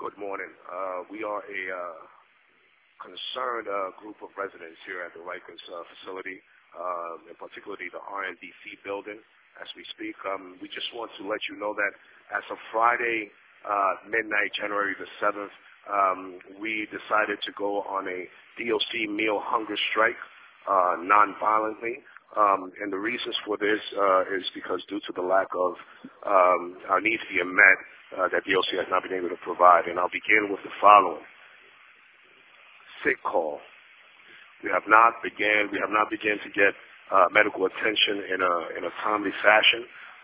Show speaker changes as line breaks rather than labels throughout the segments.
Good morning. We are a concerned group of residents here at the Rikers facility, and particularly the RNDC building as we speak. We just want to let you know that as of Friday midnight, January the 7th, we decided to go on a DOC meal hunger strike non-violently. And the reasons for this is because due to the lack of our needs being met, that DOC has not been able to provide. And I'll begin with the following. Sick call. We have not begun to get medical attention in a timely fashion.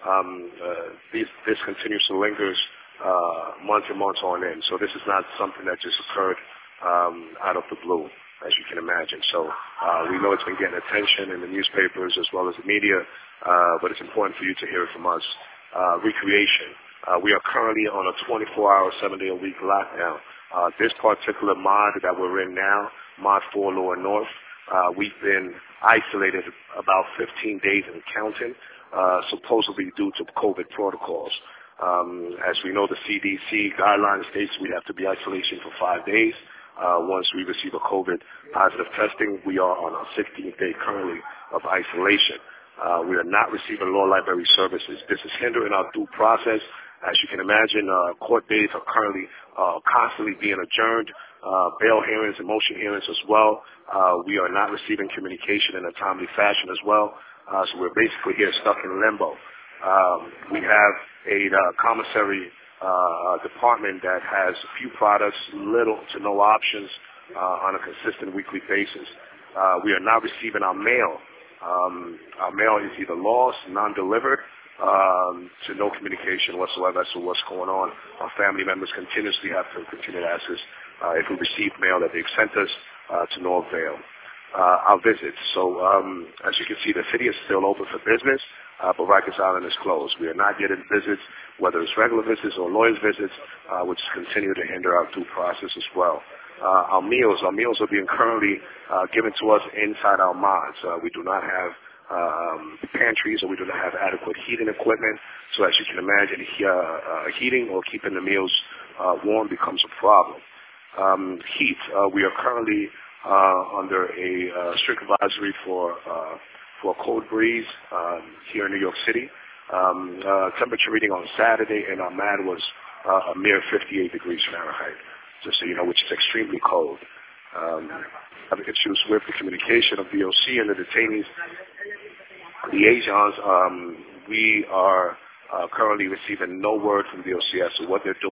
This continues to linger months and months on end. So this is not something that just occurred out of the blue, as you can imagine. So we know it's been getting attention in the newspapers as well as the media, but it's important for you to hear it from us. Recreation. We are currently on a 24-hour, 7-day-a-week lockdown. This particular mod that we're in now, Mod 4 Lower North, we've been isolated about 15 days and counting, supposedly due to COVID protocols. As we know, the CDC guidelines states we have to be isolation for 5 days. Once we receive a COVID positive testing, we are on our 16th day currently of isolation. We are not receiving law library services. This is hindering our due process. As you can imagine, court days are currently constantly being adjourned, bail hearings and motion hearings as well. We are not receiving communication in a timely fashion as well. So we're basically here stuck in limbo. We have a commissary department that has few products, little to no options on a consistent weekly basis. We are not receiving our mail. Our mail is either lost, non-delivered, to no communication whatsoever as to what's going on. Our family members continuously have to continue to ask us if we receive mail that they've sent us to no avail. Our visits. So as you can see, the city is still open for business, but Rikers Island is closed. We are not getting visits, whether it's regular visits or lawyers' visits, which continue to hinder our due process as well. Our meals are being currently given to us inside our mods. We do not have pantries, or we do not have adequate heating equipment. So as you can imagine, heating or keeping the meals warm becomes a problem. Heat. We are currently under a strict advisory for a cold breeze here in New York City. Temperature reading on Saturday in our MAD was a mere 58 degrees Fahrenheit, just so you know, which is extremely cold. Having issues with the communication of DOC and the detainees liaisons, we are currently receiving no word from DOC as to what they're doing.